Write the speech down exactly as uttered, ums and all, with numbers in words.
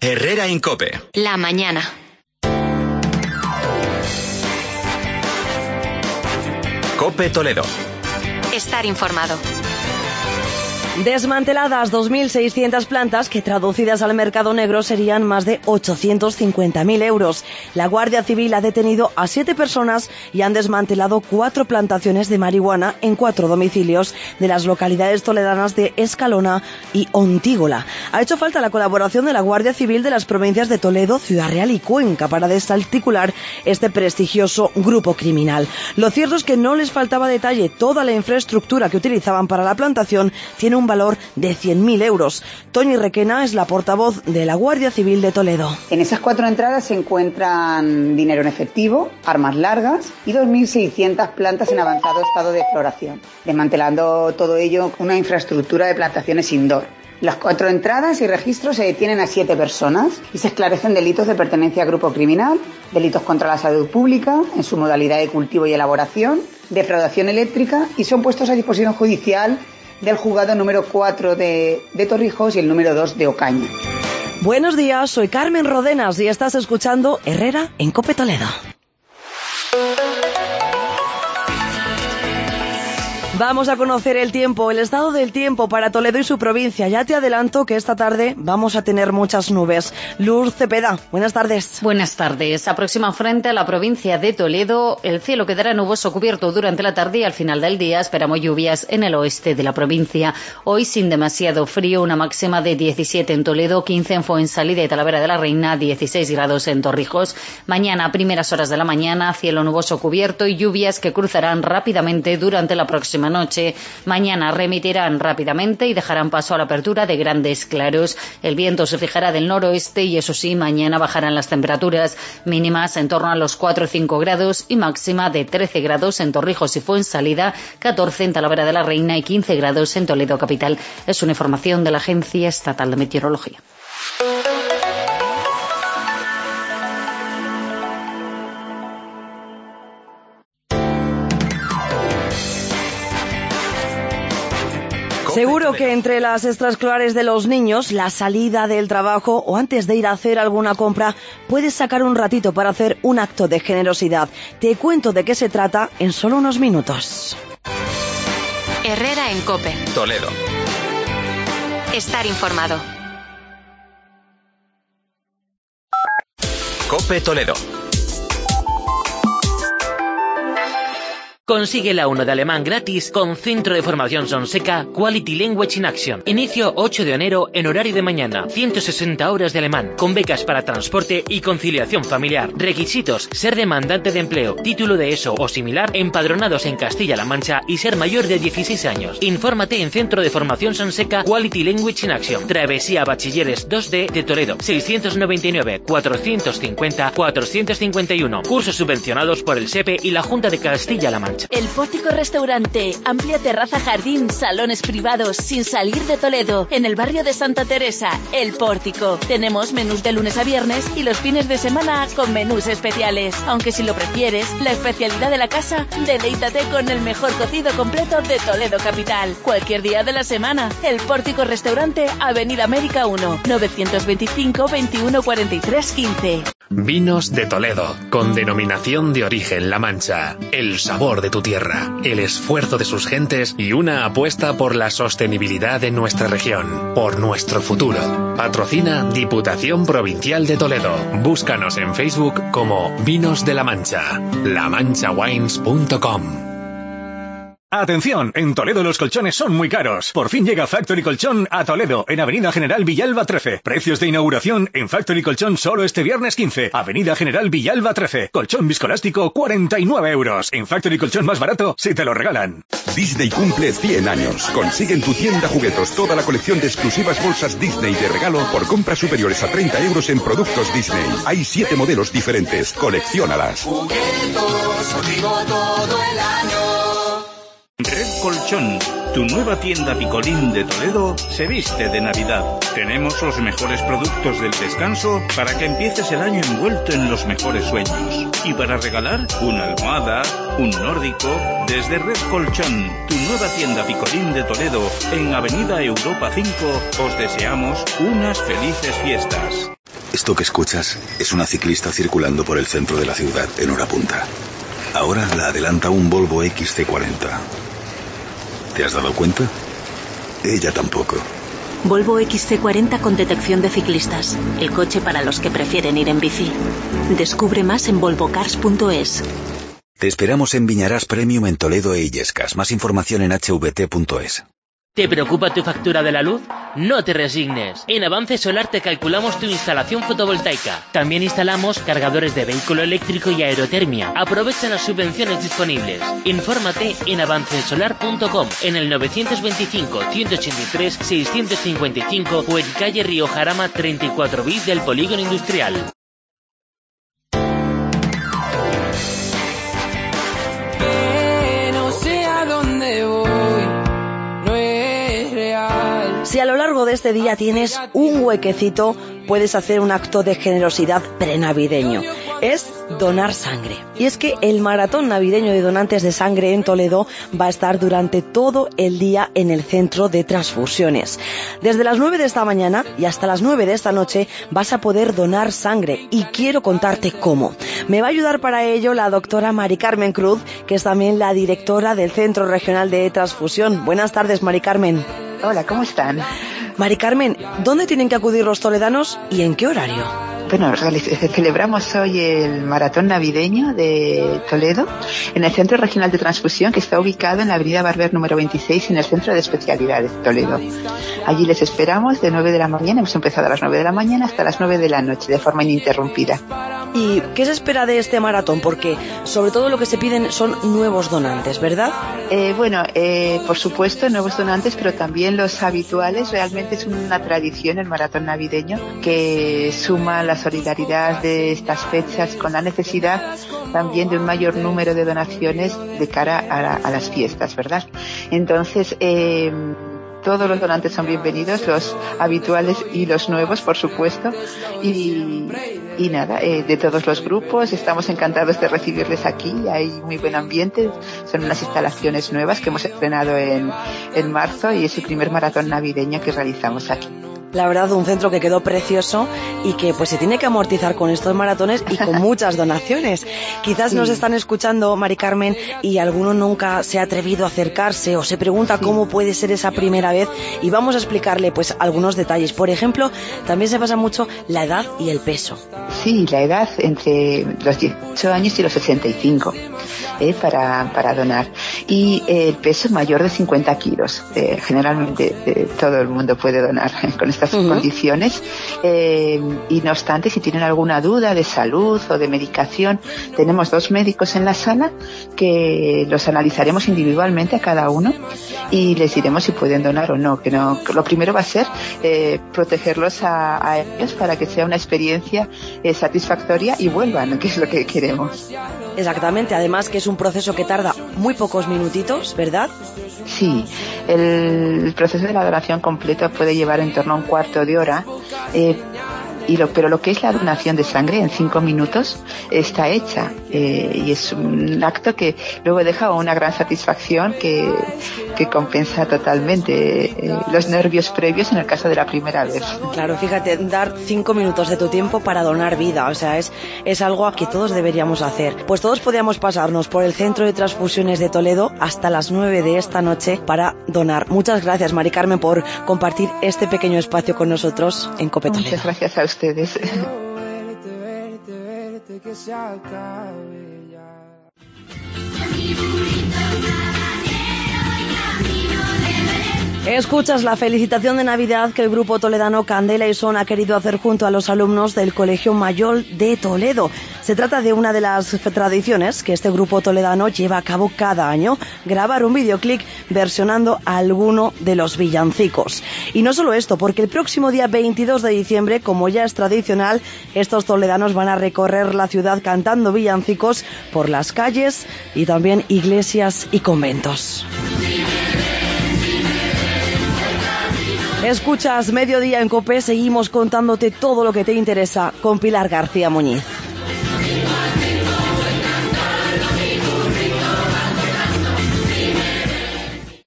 Herrera en COPE. La mañana. COPE Toledo. Estar informado. Desmanteladas dos mil seiscientas plantas que traducidas al mercado negro serían más de ochocientos cincuenta mil euros. La Guardia Civil ha detenido a siete personas y han desmantelado cuatro plantaciones de marihuana en cuatro domicilios de las localidades toledanas de Escalona y Ontígola. Ha hecho falta la colaboración de la Guardia Civil de las provincias de Toledo, Ciudad Real y Cuenca para desarticular este prestigioso grupo criminal. Lo cierto es que no les faltaba detalle. Toda la infraestructura que utilizaban para la plantación tiene un valor de cien mil euros. Toñi Requena es la portavoz de la Guardia Civil de Toledo. En esas cuatro entradas se encuentran dinero en efectivo, armas largas y dos mil seiscientas plantas en avanzado estado de floración, desmantelando todo ello con una infraestructura de plantaciones indoor. Las cuatro entradas y registros se detienen a siete personas y se esclarecen delitos de pertenencia a grupo criminal, delitos contra la salud pública en su modalidad de cultivo y elaboración, defraudación eléctrica y son puestos a disposición judicial del juzgado número cuatro de, de Torrijos y el número dos de Ocaña. Buenos días, soy Carmen Rodenas y estás escuchando Herrera en COPE Toledo. Vamos a conocer el tiempo, el estado del tiempo para Toledo y su provincia. Ya te adelanto que esta tarde vamos a tener muchas nubes. Luz Cepeda, buenas tardes. Buenas tardes. Aproxima frente a la provincia de Toledo. El cielo quedará nuboso cubierto durante la tarde y al final del día esperamos lluvias en el oeste de la provincia. Hoy sin demasiado frío, una máxima de diecisiete en Toledo, quince en Fuensalida y Talavera de la Reina, dieciséis grados en Torrijos. Mañana, a primeras horas de la mañana, cielo nuboso cubierto y lluvias que cruzarán rápidamente durante la próxima noche. Mañana remitirán rápidamente y dejarán paso a la apertura de grandes claros. El viento se fijará del noroeste y eso sí, mañana bajarán las temperaturas mínimas en torno a los cuatro o cinco grados y máxima de trece grados en Torrijos y Fuensalida, catorce en Talavera de la Reina y quince grados en Toledo capital. Es una información de la Agencia Estatal de Meteorología. Seguro que entre las extraescolares de los niños, la salida del trabajo o antes de ir a hacer alguna compra, puedes sacar un ratito para hacer un acto de generosidad. Te cuento de qué se trata en solo unos minutos. Herrera en COPE. Toledo. Estar informado. COPE Toledo. Consigue la uno de alemán gratis con Centro de Formación Sonseca Quality Language in Action. Inicio ocho de enero en horario de mañana. ciento sesenta horas de alemán, con becas para transporte y conciliación familiar. Requisitos: ser demandante de empleo, título de ESO o similar, empadronados en Castilla-La Mancha y ser mayor de dieciséis años. Infórmate en Centro de Formación Sonseca Quality Language in Action. Travesía Bachilleres dos D de Toledo. seiscientos noventa y nueve, cuatrocientos cincuenta, cuatrocientos cincuenta y uno. Cursos subvencionados por el SEPE y la Junta de Castilla-La Mancha. El Pórtico Restaurante, amplia terraza, jardín, salones privados, sin salir de Toledo, en el barrio de Santa Teresa. El Pórtico. Tenemos menús de lunes a viernes y los fines de semana con menús especiales. Aunque si lo prefieres, la especialidad de la casa, deleítate con el mejor cocido completo de Toledo capital. Cualquier día de la semana. El Pórtico Restaurante, Avenida América uno, novecientos veinticinco, veintiuno cuarenta y tres, quince. Vinos de Toledo, con denominación de origen La Mancha. El sabor de tu tierra, el esfuerzo de sus gentes y una apuesta por la sostenibilidad de nuestra región, por nuestro futuro. Patrocina Diputación Provincial de Toledo. Búscanos en Facebook como Vinos de La Mancha. la mancha wines punto com. Atención, en Toledo los colchones son muy caros. Por fin llega Factory Colchón a Toledo, en Avenida General Villalba trece. Precios de inauguración en Factory Colchón solo este viernes quince. Avenida General Villalba trece. Colchón viscoelástico cuarenta y nueve euros. En Factory Colchón más barato, si te lo regalan. Disney cumple cien años. Consigue en tu tienda juguetos toda la colección de exclusivas bolsas Disney de regalo por compras superiores a treinta euros en productos Disney. Hay siete modelos diferentes. Colecciónalas. Juguetos, contigo todo el año. Red Colchón, tu nueva tienda picolín de Toledo, se viste de Navidad. Tenemos los mejores productos del descanso para que empieces el año envuelto en los mejores sueños. Y para regalar, una almohada, un nórdico, desde Red Colchón, tu nueva tienda picolín de Toledo, en Avenida Europa cinco, os deseamos unas felices fiestas. Esto que escuchas es una ciclista circulando por el centro de la ciudad en hora punta. Ahora la adelanta un Volvo X C cuarenta. ¿Te has dado cuenta? Ella tampoco. Volvo X C cuarenta con detección de ciclistas. El coche para los que prefieren ir en bici. Descubre más en volvo cars punto es. Te esperamos en Viñarás Premium en Toledo e Illescas. Más información en h v t punto es. ¿Te preocupa tu factura de la luz? No te resignes. En Avance Solar te calculamos tu instalación fotovoltaica. También instalamos cargadores de vehículo eléctrico y aerotermia. Aprovecha las subvenciones disponibles. Infórmate en avance solar punto com, en el novecientos veinticinco, ciento ochenta y tres, seiscientos cincuenta y cinco o en calle Río Jarama treinta y cuatro bis del Polígono Industrial. No sé a dónde voy. Si a lo largo de este día tienes un huequecito, puedes hacer un acto de generosidad prenavideño. Es donar sangre. Y es que el maratón navideño de donantes de sangre en Toledo va a estar durante todo el día en el centro de transfusiones. Desde las nueve de esta mañana y hasta las nueve de esta noche vas a poder donar sangre y quiero contarte cómo. Me va a ayudar para ello la doctora Mari Carmen Cruz, que es también la directora del Centro Regional de Transfusión. Buenas tardes, Mari Carmen. Hola, ¿cómo están? Mari Carmen, ¿dónde tienen que acudir los toledanos y en qué horario? Bueno, celebramos hoy el maratón navideño de Toledo en el Centro Regional de Transfusión, que está ubicado en la avenida Barber número veintiséis, en el Centro de Especialidades de Toledo. Allí les esperamos de nueve de la mañana, hemos empezado a las nueve de la mañana hasta las nueve de la noche, de forma ininterrumpida. ¿Y qué se espera de este maratón? Porque sobre todo lo que se piden son nuevos donantes, ¿verdad? Eh, bueno, eh, por supuesto, nuevos donantes, pero también los habituales. Realmente es una tradición el maratón navideño que suma la solidaridad de estas fechas con la necesidad también de un mayor número de donaciones de cara a, la, a las fiestas, ¿verdad? Entonces, eh, todos los donantes son bienvenidos, los habituales y los nuevos, por supuesto, y, y nada, eh, de todos los grupos, estamos encantados de recibirles aquí, hay muy buen ambiente, son unas instalaciones nuevas que hemos estrenado en, en marzo y es el primer maratón navideño que realizamos aquí. La verdad, un centro que quedó precioso y que pues se tiene que amortizar con estos maratones y con muchas donaciones. Quizás sí. Nos están escuchando, Mari Carmen, y alguno nunca se ha atrevido a acercarse o se pregunta sí. cómo puede ser esa primera vez, y vamos a explicarle pues algunos detalles. Por ejemplo, también se basa mucho la edad y el peso. Sí, la edad entre los dieciocho años y los sesenta y cinco eh, para, para donar. Y eh, el peso mayor de cincuenta kilos. Eh, generalmente eh, todo el mundo puede donar con estas uh-huh. condiciones. Eh, y no obstante, si tienen alguna duda de salud o de medicación, tenemos dos médicos en la sala que los analizaremos individualmente a cada uno y les diremos si pueden donar o no. Que no, lo primero va a ser eh, protegerlos a, a ellos para que sea una experiencia eh, satisfactoria y vuelvan, que es lo que queremos. Exactamente, además que es un proceso que tarda muy pocos minutitos, ¿verdad? Sí, el proceso de la donación completa puede llevar en torno a un cuarto de hora, eh, y lo, pero lo que es la donación de sangre en cinco minutos está hecha eh, y es un acto que luego deja una gran satisfacción que, que compensa totalmente eh, los nervios previos en el caso de la primera vez. Claro, fíjate, dar cinco minutos de tu tiempo para donar vida, o sea, es, es algo que todos deberíamos hacer. Pues todos podríamos pasarnos por el Centro de Transfusiones de Toledo hasta las nueve de esta noche para donar. Muchas gracias, Mari Carmen, por compartir este pequeño espacio con nosotros en COPE Toledo. Muchas gracias a ustedes. Escuchas la felicitación de Navidad que el grupo toledano Candela y Son ha querido hacer junto a los alumnos del Colegio Mayor de Toledo. Se trata de una de las tradiciones que este grupo toledano lleva a cabo cada año, grabar un videoclip versionando a alguno de los villancicos. Y no solo esto, porque el próximo día veintidós de diciembre, como ya es tradicional, estos toledanos van a recorrer la ciudad cantando villancicos por las calles y también iglesias y conventos. Escuchas Mediodía en COPE, seguimos contándote todo lo que te interesa con Pilar García Muñiz.